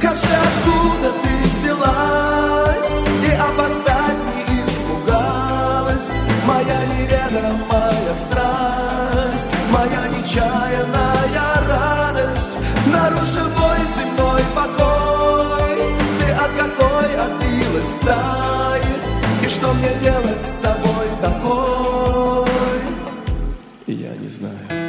Скажи, откуда ты взялась и опоздать не испугалась? Моя неведомая страсть, моя нечаянная радость, нарушил мой земной покой. Ты от какой отбилась стаи? И что мне делать с тобой такой? Я не знаю.